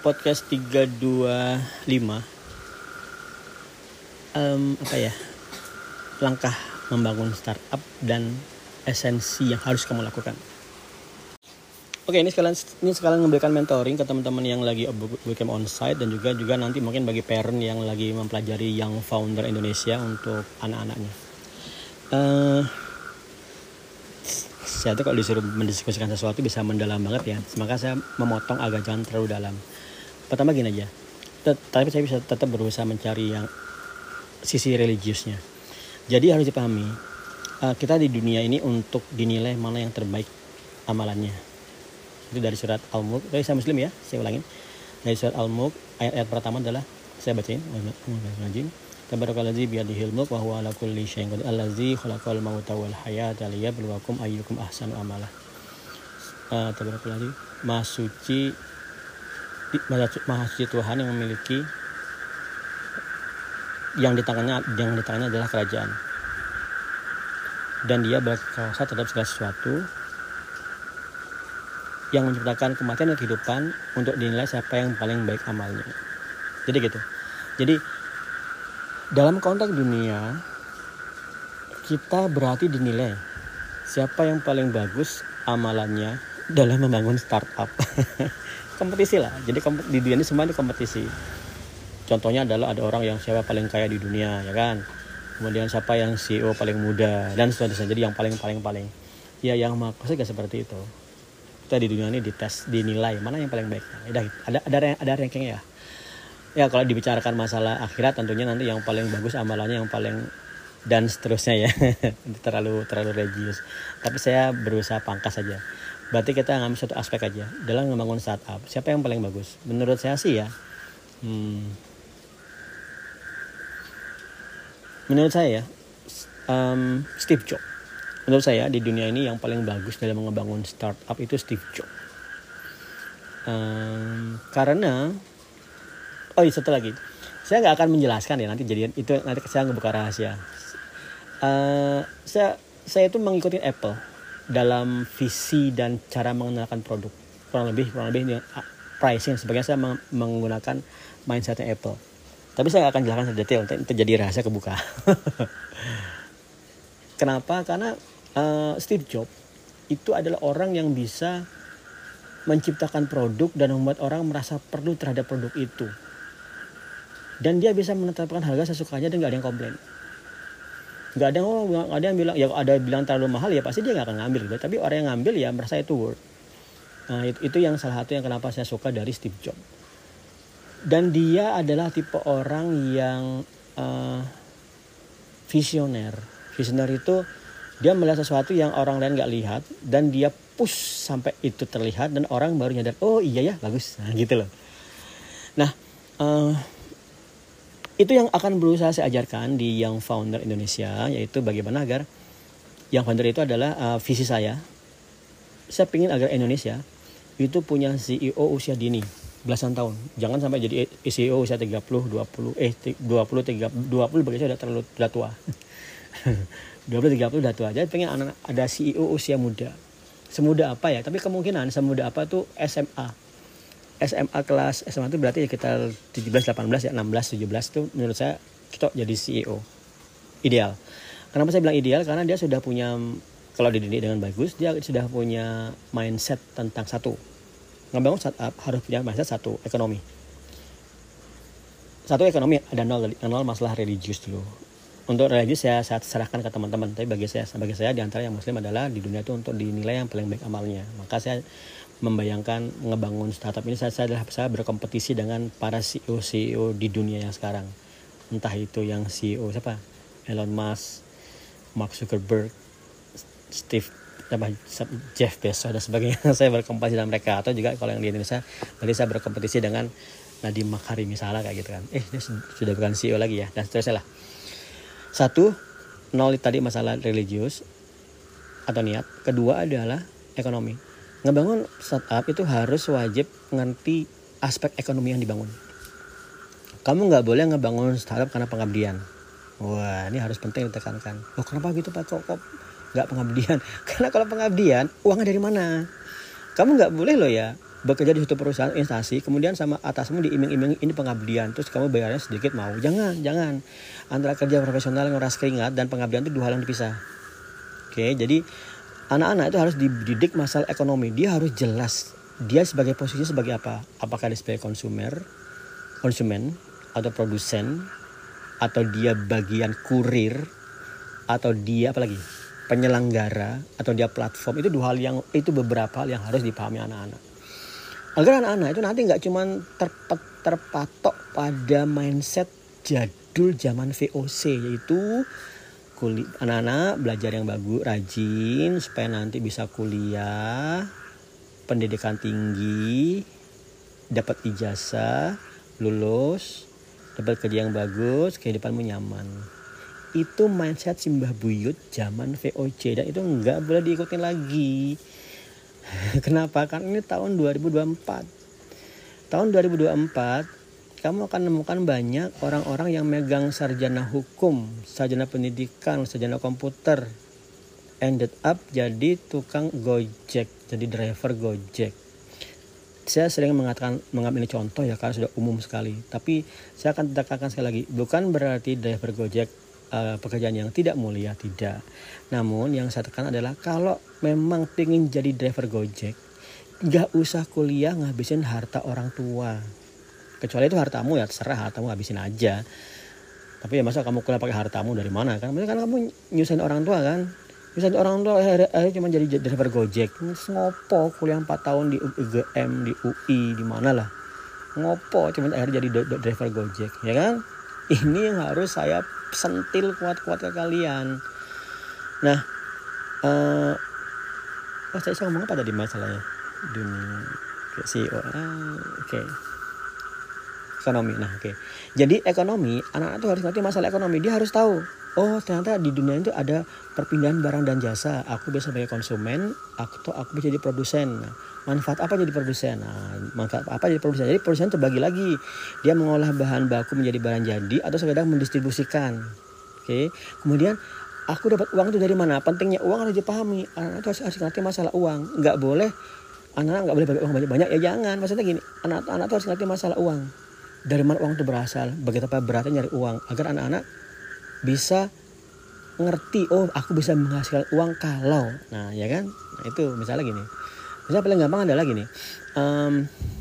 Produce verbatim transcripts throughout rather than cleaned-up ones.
podcast tiga dua lima um, apa ya langkah membangun startup dan esensi yang harus kamu lakukan. Oke, ini sekalian ini sekalian memberikan mentoring ke teman-teman yang lagi bootcamp onsite dan juga juga nanti mungkin bagi parent yang lagi mempelajari Young Founder Indonesia untuk anak-anaknya. Uh, saya tuh kalau disuruh mendiskusikan sesuatu bisa mendalam banget ya, maka saya memotong agak jangan terlalu dalam. Pertama gini aja, tapi saya bisa tetap berusaha mencari yang sisi religiusnya. Jadi harus dipahami, uh, kita di dunia ini untuk dinilai mana yang terbaik amalannya. Itu dari surat Al-Mulk. Dari saya Muslim ya, saya ulangin. Dari surat Al-Mulk ayat-ayat pertama adalah saya bacain. Tabarakalladzi biyadihil mulk wa huwa ala kulli syai'in qadir. Allazi khalaqal mauta wal hayata liyabluwakum ayyukum ahsanu amala. Uh, Tabarakalladzi Maha suci Maha suci Tuhan yang memiliki yang di tangannya yang di tangannya adalah kerajaan. Dan dia berkuasa terhadap segala sesuatu, yang menciptakan kematian dan kehidupan untuk dinilai siapa yang paling baik amalnya. Jadi gitu. Jadi dalam konteks dunia kita berarti dinilai siapa yang paling bagus amalannya dalam membangun startup. Kompetisi lah. Jadi di dunia ini semua ini kompetisi. Contohnya adalah ada orang yang siapa paling kaya di dunia, ya kan? Kemudian siapa yang C E O paling muda dan seterusnya. Jadi yang paling paling paling. Ya yang maksudnya gak seperti itu. Kita di dunia ini dites, dinilai mana yang paling baik. Ada ada ada ada ranking ya. Ya kalau dibicarakan masalah akhirat tentunya nanti yang paling bagus amalannya yang paling dan seterusnya ya. terlalu terlalu religius. Tapi saya berusaha pangkas saja. Berarti kita ngambil satu aspek aja dalam membangun startup. Siapa yang paling bagus? Menurut saya sih ya. Hmm, menurut saya ya, um, Steve Jobs. Menurut saya di dunia ini yang paling bagus dalam membangun startup itu Steve Jobs. Um, karena oh iya satu lagi, saya nggak akan menjelaskan ya nanti jadian itu nanti saya ngebuka rahasia. Uh, saya saya itu mengikuti Apple dalam visi dan cara mengenalkan produk kurang lebih kurang lebih pricing sebagainya saya menggunakan mindsetnya Apple. Tapi saya akan jelaskan secara detail nanti jadi rahasia kebuka. Kenapa? Karena uh, Steve Jobs itu adalah orang yang bisa menciptakan produk dan membuat orang merasa perlu terhadap produk itu. Dan dia bisa menetapkan harga sesukanya dan gak ada yang komplain. Gak ada yang oh, gak ada yang bilang ya ada bilang terlalu mahal ya pasti dia gak akan ngambil gitu. Tapi orang yang ngambil ya merasa itu worth. Nah, itu, itu yang salah satu yang kenapa saya suka dari Steve Jobs. Dan dia adalah tipe orang yang uh, visioner. Visioner itu dia melihat sesuatu yang orang lain gak lihat dan dia push sampai itu terlihat dan orang baru nyadar oh iya ya bagus nah, gitu loh. Nah uh, itu yang akan berusaha saya ajarkan di Young Founder Indonesia, yaitu bagaimana agar Young Founder itu adalah uh, visi saya. Saya ingin agar Indonesia itu punya C E O usia dini belasan tahun. Jangan sampai jadi C E O usia tiga puluh, dua puluh, eh dua puluh, tiga puluh, dua puluh bagi saya udah terlalu udah tua. dua puluh, tiga puluh udah tua. Jadi pengen anak ada C E O usia muda. Semuda apa ya? Tapi kemungkinan semuda apa tuh S M A. S M A kelas S M A itu berarti sekitar tujuh belas, delapan belas ya, enam belas, tujuh belas tuh menurut saya kita jadi C E O. Ideal. Kenapa saya bilang ideal? Karena dia sudah punya kalau dididik dengan bagus, dia sudah punya mindset tentang satu. Ngebangun startup harus punya mindset satu, ekonomi. Satu ekonomi ada nol, nol masalah religius dulu. Untuk religius saya, saya serahkan ke teman-teman. Tapi bagi saya, bagi saya di antara yang muslim adalah di dunia itu untuk dinilai yang paling baik amalnya. Maka saya membayangkan ngebangun startup ini saya, saya adalah saya berkompetisi dengan para C E O C E O di dunia yang sekarang. Entah itu yang C E O siapa? Elon Musk, Mark Zuckerberg, Steve apa, Jeff Bezos dan sebagainya. Saya berkompetisi dengan mereka. Atau juga kalau yang di Indonesia berarti saya berkompetisi dengan Nadiem Makarim misalnya kayak gitu kan. Eh dia sudah bukan C E O lagi ya dan seterusnya lah. Satu, nol tadi masalah religius atau niat. Kedua adalah ekonomi. Ngebangun startup itu harus wajib ngerti aspek ekonomi yang dibangun. Kamu nggak boleh ngebangun startup karena pengabdian. Wah, ini harus penting ditekankan. Oh, kenapa gitu Pak? Kok, kok nggak pengabdian? Karena kalau pengabdian, uangnya dari mana? Kamu nggak boleh loh ya bekerja di suatu perusahaan instansi, kemudian sama atasmu diiming-iming ini pengabdian, terus kamu bayarnya sedikit mau. Jangan, jangan. Antara kerja profesional yang nguras keringat dan pengabdian itu dua hal yang dipisah. Oke, jadi anak-anak itu harus dididik masalah ekonomi. Dia harus jelas dia sebagai posisi sebagai apa? Apakah dia sebagai konsumer, konsumen atau produsen, atau dia bagian kurir, atau dia apa lagi? penyelenggara, atau dia platform. Itu dua hal yang itu beberapa hal yang harus dipahami anak-anak. Agar anak-anak itu nanti nggak cuma terpet, terpatok pada mindset jadul zaman V O C, yaitu kuliah, anak-anak belajar yang bagus, rajin supaya nanti bisa kuliah, pendidikan tinggi, dapat ijazah, lulus, dapat kerja yang bagus, kehidupanmu nyaman. Itu mindset Simbah Buyut zaman V O C, dan itu nggak boleh diikutin lagi. Kenapa? Karena ini tahun dua ribu dua puluh empat. Tahun dua ribu dua puluh empat kamu akan menemukan banyak orang-orang yang megang sarjana hukum, sarjana pendidikan, sarjana komputer, ended up jadi tukang Gojek, jadi driver Gojek. Saya sering mengatakan, mengambil ini contoh ya karena sudah umum sekali. Tapi saya akan tekankan sekali lagi, bukan berarti driver Gojek uh, pekerjaan yang tidak mulia, tidak. Namun yang saya tekan adalah kalau memang pengen jadi driver Gojek, gak usah kuliah ngabisin harta orang tua. Kecuali itu hartamu ya terserah, hartamu habisin aja. Tapi ya masa kamu kuliah pakai hartamu dari mana kan? Maksudnya kan kamu nyusahin orang tua kan? Nyusahin orang tua akhirnya cuma jadi driver Gojek. Ngopo kuliah empat tahun di U G M, di U I, di mana lah. Ngopo cuma akhirnya jadi driver Gojek, ya kan? Ini yang harus saya sentil kuat-kuat ke kalian. Nah, uh, oh saya, saya ngomong apa tadi masalahnya? Dunia C E O. Ah, oke. Okay. Ekonomi. Nah, oke. Okay. Jadi ekonomi, anak-anak itu harus ngerti masalah ekonomi. Dia harus tahu, oh ternyata di dunia itu ada perpindahan barang dan jasa. Aku bisa sebagai konsumen, aku aku bisa jadi produsen. Nah, manfaat apa jadi produsen? Nah, manfaat apa jadi produsen? Jadi produsen terbagi lagi. Dia mengolah bahan baku menjadi barang jadi atau sekedar mendistribusikan. Oke. Okay. Kemudian aku dapat uang itu dari mana? Pentingnya uang harus dipahami. Anak-anak itu harus, harus ngerti masalah uang. Nggak boleh anak-anak nggak boleh bagi uang banyak-banyak. Ya jangan. Maksudnya gini, anak-anak itu harus ngerti masalah uang. Dari mana uang itu berasal, bagaimana beratnya nyari uang, agar anak-anak bisa ngerti, oh aku bisa menghasilkan uang kalau, nah ya kan, nah itu misalnya gini, misalnya paling gampang adalah gini, um,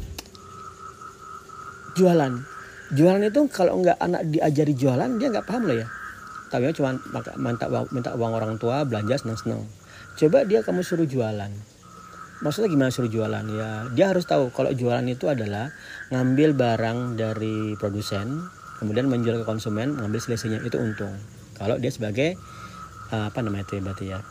jualan, jualan itu kalau nggak anak diajari jualan dia nggak paham loh ya, tapi cuma minta uang, minta uang orang tua belanja senang-senang, coba dia kamu suruh jualan. Maksudnya gimana suruh jualan? Ya dia harus tahu kalau jualan itu adalah ngambil barang dari produsen, kemudian menjual ke konsumen, ngambil selisihnya, itu untung. Kalau dia sebagai uh, apa namanya itu berarti ya,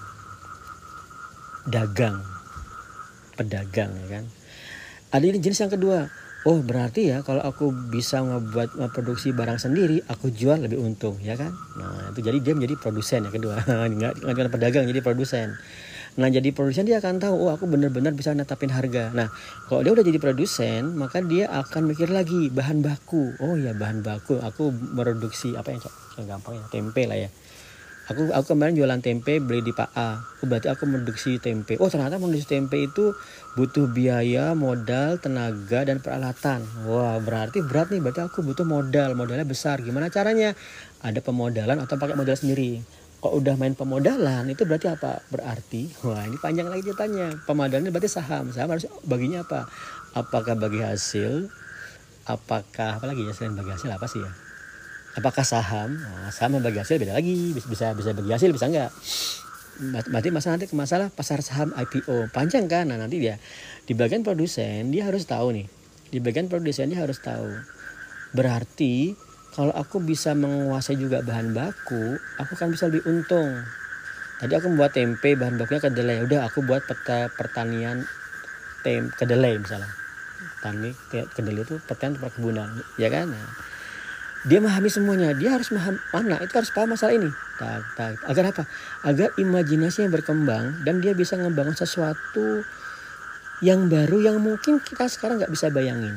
dagang, pedagang ya kan. Ada ini jenis yang kedua. Oh berarti ya kalau aku bisa ngebuat memproduksi barang sendiri, aku jual lebih untung ya kan. Nah itu jadi dia menjadi produsen ya kedua. Nggak nggak pedagang, jadi produsen. Nah jadi produsen dia akan tahu, oh aku benar-benar bisa netapin harga. Nah kalau dia udah jadi produsen, maka dia akan mikir lagi bahan baku. Oh ya bahan baku, aku produksi apa yang gampang ya, tempe lah ya. Aku aku kemarin jualan tempe beli di Pak A. Oh, berarti aku produksi tempe. Oh ternyata produksi tempe itu butuh biaya, modal, tenaga dan peralatan. Wah berarti berat nih, berarti aku butuh modal, modalnya besar. Gimana caranya? Ada pemodalan atau pakai modal sendiri. Kalau udah main pemodalan itu berarti apa? Berarti, wah ini panjang lagi ceritanya. Pemodalannya berarti saham. Saham harus baginya apa? Apakah bagi hasil? Apakah apa lagi ya selain bagi hasil apa sih ya? Apakah saham? Nah, saham bagi hasil beda lagi. Bisa bisa bagi hasil bisa enggak? Berarti masalah nanti masalah pasar saham I P O panjang kan? Nah nanti dia di bagian produsen dia harus tahu nih. Di bagian produsen dia harus tahu. Berarti kalau aku bisa menguasai juga bahan baku, aku kan bisa lebih untung. Tadi aku membuat tempe, bahan bakunya kedelai. Udah aku buat peta pertanian tem kedelai misalnya. Tani kedelai itu pertanian perkebunan, ya kan? Nah, dia memahami semuanya. Dia harus memahami mana? Itu harus paham masalah ini. Tak, tak. Agar apa? Agar imajinasinya berkembang dan dia bisa membangun sesuatu yang baru yang mungkin kita sekarang nggak bisa bayangin,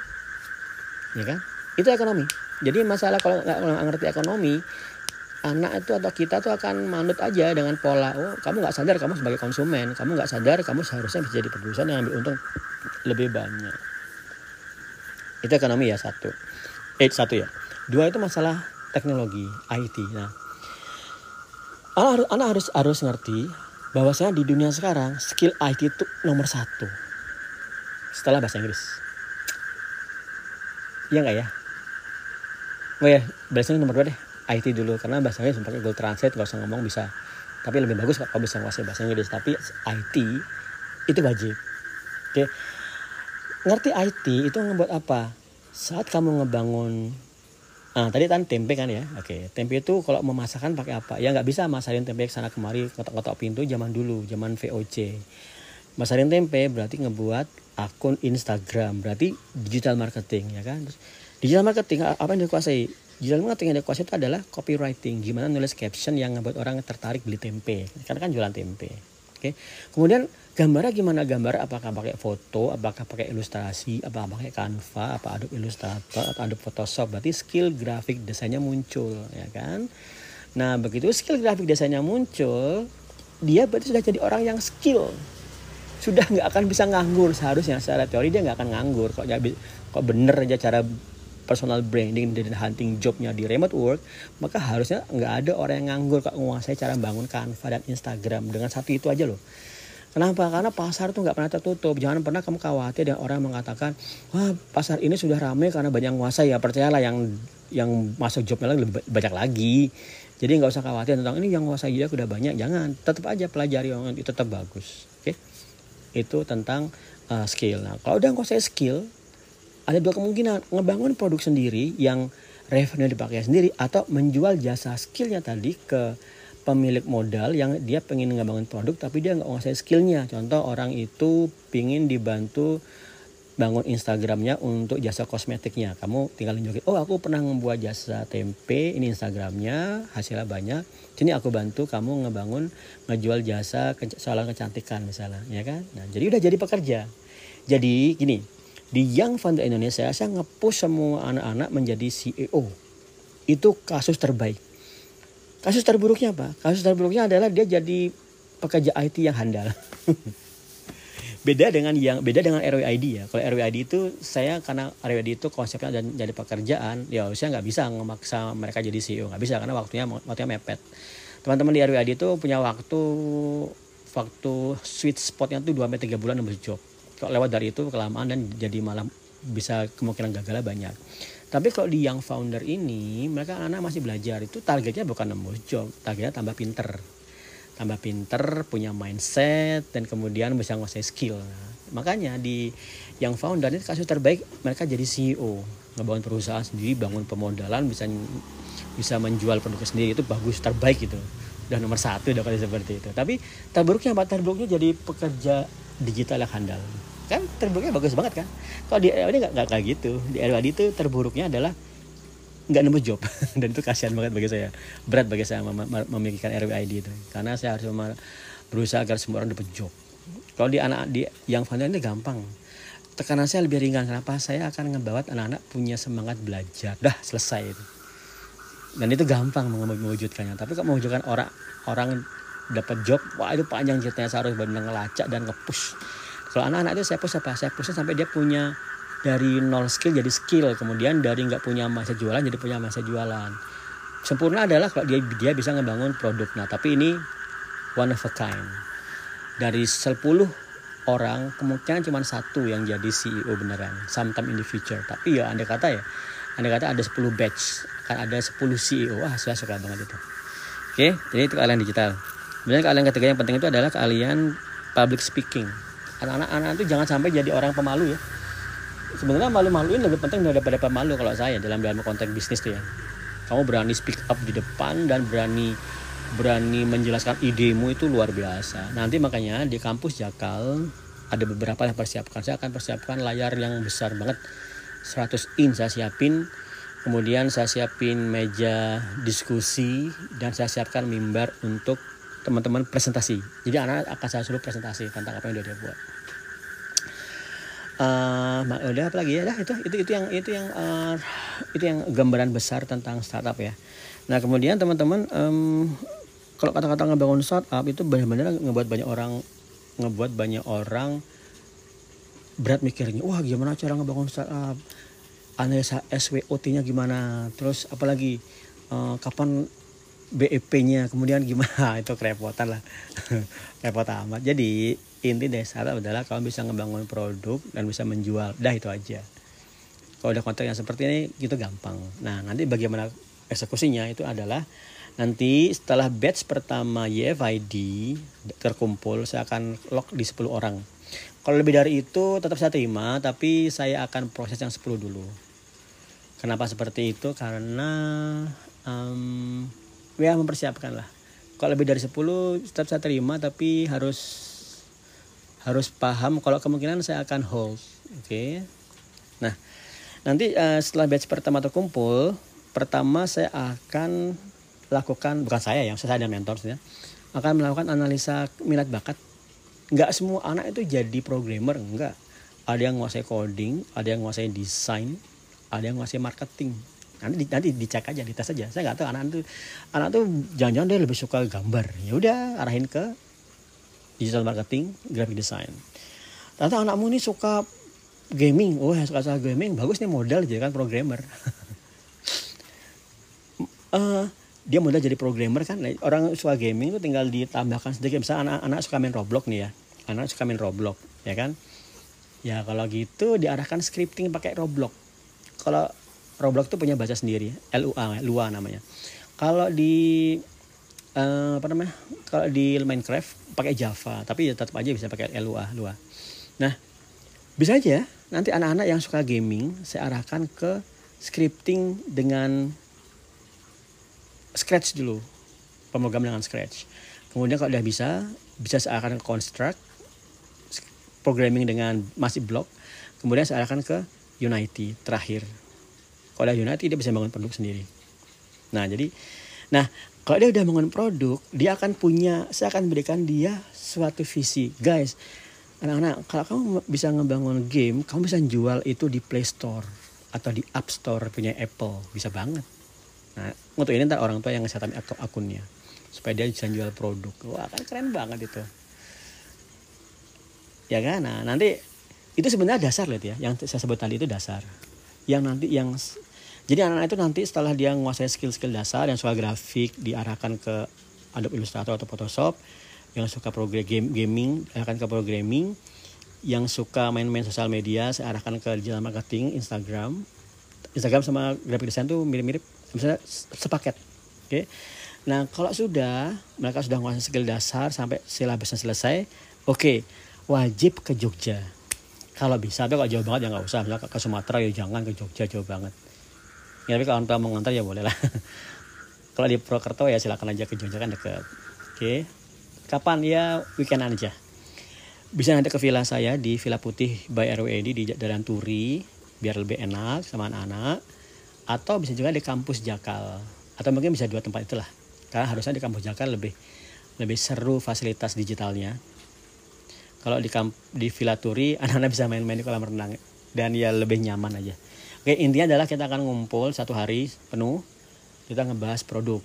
ya kan? Itu ekonomi. Jadi masalah kalau nggak ngerti ekonomi, anak itu atau kita tuh akan manut aja dengan pola. Oh kamu nggak sadar kamu sebagai konsumen, kamu nggak sadar kamu seharusnya bisa jadi produsen yang ambil untung lebih banyak. Itu ekonomi ya satu. Eh satu ya. Dua itu masalah teknologi I T. Nah, anak harus anak harus harus ngerti bahwasanya di dunia sekarang skill I T itu nomor satu setelah bahasa Inggris. Iya nggak ya? Oh ya, bahasa nomor dua deh. I T dulu karena bahasa Inggris pakai Google Translate nggak usah ngomong bisa. Tapi lebih bagus kalau bisa menguasai bahasa Inggris. Tapi I T itu wajib. Oke. Ngerti I T itu ngebuat apa? Saat kamu ngebangun, ah tadi kan tempe kan ya, oke, tempe itu kalau memasakkan pakai apa? Ya nggak bisa masakin tempe sana kemari, kotak-kotak pintu zaman dulu, zaman V O C. Masakin tempe berarti ngebuat akun Instagram, berarti digital marketing ya kan? Terus, digital marketing apa yang dikuasai? Digital marketing yang dikuasai itu adalah copywriting, gimana nulis caption yang ngebuat orang tertarik beli tempe, karena kan jualan tempe. Oke, kemudian gambarnya gimana? Gambar apakah pakai foto, apakah pakai ilustrasi, apakah pakai Canva, apa Adobe Illustrator atau Adobe Photoshop? Berarti skill grafik desainnya muncul, ya kan? Nah, begitu skill grafik desainnya muncul, dia berarti sudah jadi orang yang skill. Sudah nggak akan bisa nganggur seharusnya. Secara teori dia nggak akan nganggur. Kok kok bener aja cara personal branding dan hunting jobnya di remote work, maka harusnya nggak ada orang yang nganggur kok menguasai cara bangun Canva dan Instagram dengan satu itu aja loh. Kenapa? Karena pasar tuh nggak pernah tertutup. Jangan pernah kamu khawatir dan orang mengatakan, wah pasar ini sudah ramai karena banyak yang menguasai. Ya percayalah yang yang masuk jobnya lebih banyak lagi. Jadi nggak usah khawatir tentang ini yang menguasai dia udah banyak. Jangan, tetap aja pelajari yang itu tetap bagus. Oke? Itu tentang uh, skill. Nah kalau udah menguasai skill, ada dua kemungkinan, ngebangun produk sendiri yang revenue dipakai sendiri atau menjual jasa skillnya tadi ke pemilik modal yang dia pengen ngebangun produk tapi dia nggak menguasai skillnya. Contoh orang itu pengen dibantu bangun Instagramnya untuk jasa kosmetiknya. Kamu tinggal tunjukin, oh aku pernah membuat jasa tempe, ini Instagramnya hasilnya banyak. Sini aku bantu kamu ngebangun, ngejual jasa soal kecantikan misalnya, ya kan? Nah jadi udah jadi pekerja. Jadi gini. Di Young Founder Indonesia, saya nge-push semua anak-anak menjadi C E O. Itu kasus terbaik. Kasus terburuknya apa? Kasus terburuknya adalah dia jadi pekerja I T yang handal. beda dengan yang beda dengan R W I D ya. Kalau R W I D itu saya karena R W I D itu konsepnya dan jadi pekerjaan, ya saya nggak bisa memaksa mereka jadi C E O, nggak bisa karena waktunya waktunya mepet. Teman-teman di R W I D itu punya waktu waktu sweet spotnya tuh dua sampai tiga bulan nembus job. Kalau lewat dari itu kelamaan dan jadi malah bisa kemungkinan gagalnya banyak. Tapi kalau di Young Founder ini mereka anak masih belajar, itu targetnya bukan nembus job, targetnya tambah pinter. Tambah pinter, punya mindset dan kemudian bisa nguasai skill. Nah, makanya di Young Founder ini kasus terbaik mereka jadi C E O, ngebangun perusahaan sendiri, bangun pemodalan, bisa bisa menjual produknya sendiri, itu bagus, terbaik itu. Udah nomor satu udah kali seperti itu. Tapi terburuknya apa? Terburuknya jadi pekerja digital yang handal. Kan terburuknya bagus banget kan. Kalau di R W I D nggak nggak kayak gitu. Di R W I D itu terburuknya adalah nggak nemu job. Dan itu kasihan banget bagi saya, berat bagi saya mem- mem- memikirkan R W I D itu, karena saya harus berusaha agar semua orang dapat job. Kalau di anak di Young Founder ini gampang, tekanan saya lebih ringan. Kenapa? Saya akan ngebawa anak-anak punya semangat belajar. Dah selesai itu. Dan itu gampang mewujudkannya. Tapi kalau mewujudkan orang orang dapat job, wah itu panjang ceritanya. Saya harus benar-benar ngelacak dan nge-push. Kalau anak-anak itu saya push apa? Saya push sampai dia punya dari nol skill jadi skill. Kemudian dari nggak punya masa jualan jadi punya masa jualan. Sempurna adalah kalau dia dia bisa ngebangun produk. Nah tapi ini one of a kind. Dari sepuluh orang kemungkinan cuma satu yang jadi C E O beneran. Sometime in the future. Tapi ya andai kata ya, andai kata ada sepuluh batch, kan ada sepuluh C E O. Wah saya suka banget itu. Oke, jadi itu keahlian digital. Kemudian keahlian ketiga yang penting itu adalah keahlian public speaking. Anak-anak itu jangan sampai jadi orang pemalu ya. Sebenarnya malu-maluin lebih penting daripada pemalu kalau saya dalam dalam konteks bisnis tuh ya. Kamu berani speak up di depan dan berani berani menjelaskan idemu itu luar biasa. Nanti makanya di kampus Jakal ada beberapa yang persiapkan. Saya akan persiapkan layar yang besar banget, seratus inch saya siapin. Kemudian saya siapin meja diskusi dan saya siapkan mimbar untuk teman-teman presentasi. Jadi anak akan saya suruh presentasi tentang apa yang udah dia buat. Uh, udah apa lagi ya? Dah itu itu itu yang itu yang uh, itu yang gambaran besar tentang startup ya. Nah kemudian teman-teman, um, kalau kata-kata ngebangun startup itu benar-benar ngebuat banyak orang ngebuat banyak orang berat mikirnya, wah gimana cara ngebangun startup, analisa S W O T-nya gimana, terus apalagi uh, kapan B E P-nya, kemudian gimana, itu kerepotan lah. Repot amat. Jadi inti dari startup adalah kalau bisa ngebangun produk dan bisa menjual, dah itu aja. Kalau udah kontrak yang seperti ini gitu gampang. Nah nanti bagaimana eksekusinya itu adalah nanti setelah batch pertama Y F I D terkumpul, saya akan lock di sepuluh orang. Kalau lebih dari itu tetap saya terima, tapi saya akan proses yang sepuluh dulu. Kenapa seperti itu? Karena um, ya mempersiapkan lah. Kalau lebih dari sepuluh tetap saya terima, tapi harus harus paham kalau kemungkinan saya akan hold. Oke. Okay? Nah, nanti uh, setelah batch pertama terkumpul, pertama saya akan lakukan, bukan saya ya, saya ada mentor ya, akan melakukan analisa minat bakat. Enggak semua anak itu jadi programmer, enggak. Ada yang menguasai coding, ada yang menguasai desain, ada yang menguasai marketing. Nanti nanti dicek aja, dites aja. Saya nggak tahu anak itu anak tuh jangan-jangan dia lebih suka gambar. Ya udah arahin ke digital marketing, graphic design. Ternyata anakmu ini suka gaming, oh ya suka suka gaming, bagus nih modal jadi kan programmer. uh, dia modal jadi programmer kan, orang suka gaming itu tinggal ditambahkan sedikit. Misalnya anak-anak suka main Roblox nih ya, anak suka main Roblox ya kan, ya kalau gitu diarahkan scripting pakai Roblox. Kalau Roblox tuh punya bahasa sendiri, L U A, Lua namanya. Kalau di uh, apa namanya, kalau di Minecraft pakai Java, tapi ya tetap aja bisa pakai L U A, Lua. Nah bisa aja nanti anak-anak yang suka gaming saya arahkan ke scripting dengan Scratch dulu, pemrogram dengan Scratch. Kemudian kalau udah bisa, bisa saya arahkan ke Construct, programming dengan masih block. Kemudian saya arahkan ke Unity terakhir. Kalau udah Unity dia bisa bangun produk sendiri. Nah jadi, nah kalau dia udah bangun produk, dia akan punya, saya akan berikan dia suatu visi. Guys, anak-anak, kalau kamu bisa ngebangun game, kamu bisa jual itu di Play Store atau di App Store punya Apple, bisa banget. Nah, untuk ini ntar orang tua yang nge-setup akunnya supaya dia bisa jual produk. Wah, kan keren banget itu. Ya kan? Nah, nanti itu sebenarnya dasar lihat ya, yang saya sebut tadi itu dasar. Yang nanti yang jadi anak-anak itu nanti setelah dia menguasai skill-skill dasar, yang suka grafik diarahkan ke Adobe Illustrator atau Photoshop, yang suka program game, gaming diarahkan ke programming, yang suka main-main sosial media saya arahkan ke digital marketing, Instagram. Instagram sama graphic design tuh mirip-mirip, misalnya sepaket. Oke. Okay? Nah, kalau sudah mereka sudah menguasai skill dasar sampai silabusnya selesai, oke, okay, wajib ke Jogja. Kalau bisa, tapi kalau jauh banget ya nggak usah. Misalnya ke Sumatera ya jangan, ke Jogja jauh banget. Ya, tapi kalau orang tua mau ngantar ya boleh lah. Kalau di Purwokerto ya silakan aja ke Jogja kan dekat. Oke. Okay. Kapan ya, weekend aja. Bisa nanti ke villa saya di Villa Putih by R W E D di Jalan Turi, biar lebih enak sama anak-anak. Atau bisa juga di kampus Jakal, atau mungkin bisa dua tempat itulah, karena harusnya di kampus Jakal lebih lebih seru fasilitas digitalnya. Kalau di kamp, di Villa Turi anak-anak bisa main-main di kolam renang dan ya lebih nyaman aja. Oke, intinya adalah kita akan ngumpul satu hari penuh, kita ngebahas produk.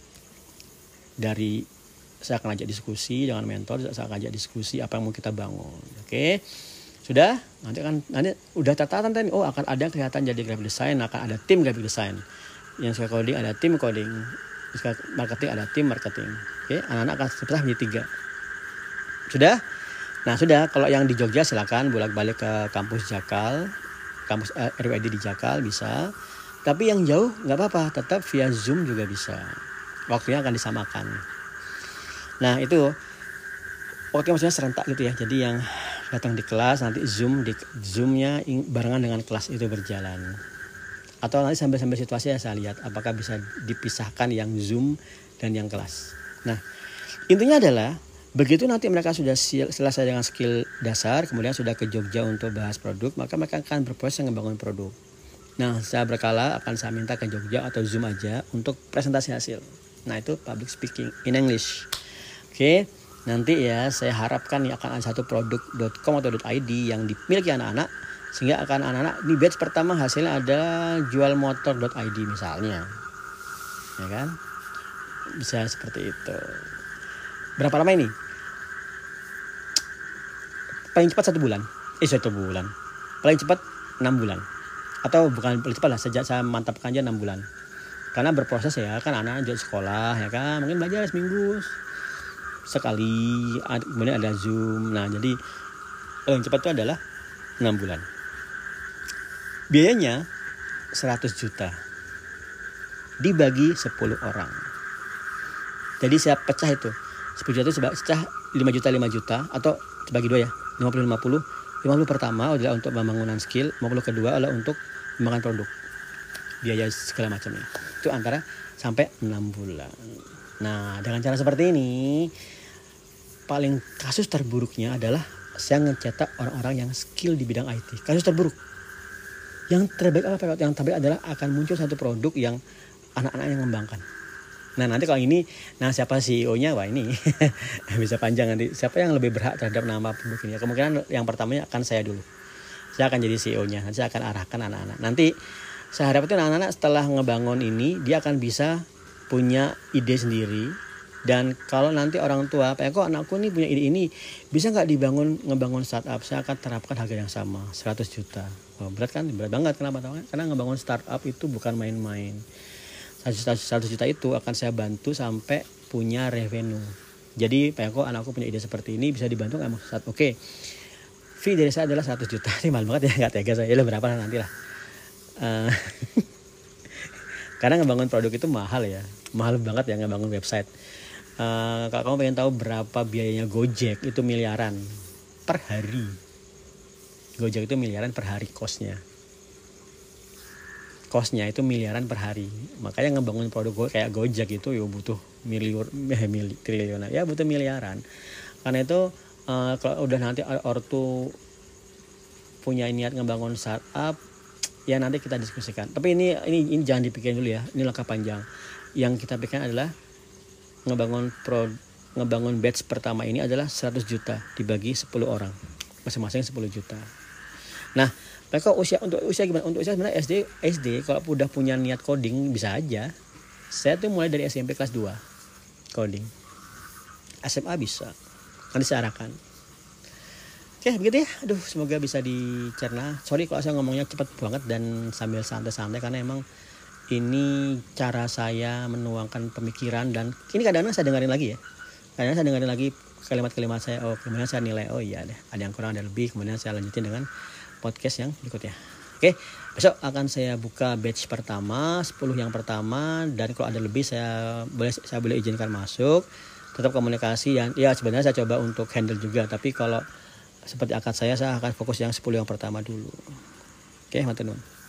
Dari saya akan ajak diskusi dengan mentor, saya akan ajak diskusi apa yang mau kita bangun. Oke. Sudah, nanti kan nanti udah catatan tadi, oh akan ada kelihatan jadi graphic design, akan ada tim graphic design. Yang suka coding ada tim coding, yang suka marketing ada tim marketing. Oke, anak-anak akan terpecah menjadi tiga. Sudah? Nah, sudah, kalau yang di Jogja silakan bolak-balik ke kampus Jakal, kampus eh, R W E D di Jakal bisa. Tapi yang jauh nggak apa-apa, tetap via Zoom juga bisa. Waktunya akan disamakan. Nah, itu waktunya maksudnya serentak gitu ya. Jadi yang datang di kelas nanti zoom di zoomnya barengan dengan kelas itu berjalan, atau nanti sambil-sambil situasi ya saya lihat apakah bisa dipisahkan yang zoom dan yang kelas. Nah intinya adalah begitu nanti mereka sudah selesai dengan skill dasar, kemudian sudah ke Jogja untuk bahas produk, maka mereka akan berproses membangun produk. Nah saya berkala akan saya minta ke Jogja atau zoom aja untuk presentasi hasil. Nah itu public speaking in English. Oke. Okay. Nanti ya saya harapkan ya akan ada satu produk dot com atau .id yang dimiliki anak-anak, sehingga akan anak-anak di batch pertama hasilnya ada jual motor dot i d misalnya, ya kan, bisa seperti itu. Berapa lama ini? Paling cepat satu bulan, eh satu bulan, paling cepat enam bulan. Atau bukan paling cepat lah, sejak saya mantapkan aja enam bulan. Karena berproses ya, kan anak juga sekolah ya kan, mungkin belajar seminggu sekali, kemudian ada Zoom. Nah jadi yang cepat itu adalah enam bulan. Biayanya seratus juta dibagi sepuluh orang. Jadi saya pecah itu sepuluh juta itu pecah lima juta lima juta atau dibagi dua ya, lima puluh lima puluh. lima puluh pertama adalah untuk pembangunan skill, lima puluh kedua adalah untuk pengembangan produk, biaya segala macamnya. Itu antara sampai enam bulan. Nah dengan cara seperti ini, paling kasus terburuknya adalah saya ngecetak orang-orang yang skill di bidang I T. Kasus terburuk. Yang terbaik apa? Yang terbaik adalah akan muncul satu produk yang anak-anak yang mengembangkan. Nah nanti kalau ini, nah siapa C E O-nya? Wah ini bisa panjang nanti. Siapa yang lebih berhak terhadap nama produk ini? Kemungkinan yang pertamanya akan saya dulu. Saya akan jadi C E O-nya. Nanti saya akan arahkan anak-anak. Nanti saya harap itu anak-anak setelah ngebangun ini, dia akan bisa punya ide sendiri. Dan kalau nanti orang tua, Pak Eko anakku nih punya ide ini, bisa nggak dibangun ngebangun startup? Saya akan terapkan harga yang sama, seratus juta. Oh, berat kan? Berat banget. Kenapa? Karena ngebangun startup itu bukan main-main. seratus juta itu akan saya bantu sampai punya revenue. Jadi Pak Eko anakku punya ide seperti ini, bisa dibantu nggak? Maksud oke, fee dari saya adalah seratus juta. Ini mahal banget ya, nggak tega saya. Ya berapa nanti lah. Uh, karena ngebangun produk itu mahal ya, mahal banget ya ngebangun website. Uh, kalau kamu pengen tahu berapa biayanya Gojek, itu miliaran per hari. Gojek itu miliaran per hari costnya. Costnya itu miliaran per hari. Makanya ngebangun produk kayak Gojek itu ya butuh miliar, eh, mili, triliunan. Ya butuh miliaran. Karena itu uh, kalau udah nanti ortu punya niat ngebangun startup, ya nanti kita diskusikan. Tapi ini ini ini jangan dipikirin dulu ya. Ini langkah panjang. Yang kita pikirkan adalah ngebangun pro, ngebangun batch pertama ini adalah seratus juta dibagi sepuluh orang. Masing-masing sepuluh juta. Nah, mereka usia untuk usia gimana? Untuk usia sebenarnya S D S D kalau udah punya niat coding bisa aja. Saya tuh mulai dari S M P kelas dua coding. S M A bisa. Kan disarankan. Oke, begitu ya. Aduh, semoga bisa dicerna. Sorry kalau saya ngomongnya cepat banget dan sambil santai-santai karena emang ini cara saya menuangkan pemikiran dan ini kadang-kadang saya dengerin lagi ya. Kadang-kadang saya dengerin lagi kalimat-kalimat saya. Oh, kemudian saya nilai, oh iya deh, ada yang kurang, ada lebih. Kemudian saya lanjutin dengan podcast yang berikutnya. Oke, besok akan saya buka batch pertama, sepuluh yang pertama, dan kalau ada lebih saya boleh saya boleh izinkan masuk. Tetap komunikasi yang ya sebenarnya saya coba untuk handle juga, tapi kalau seperti akad saya saya akan fokus yang sepuluh yang pertama dulu. Oke, matur nuwun.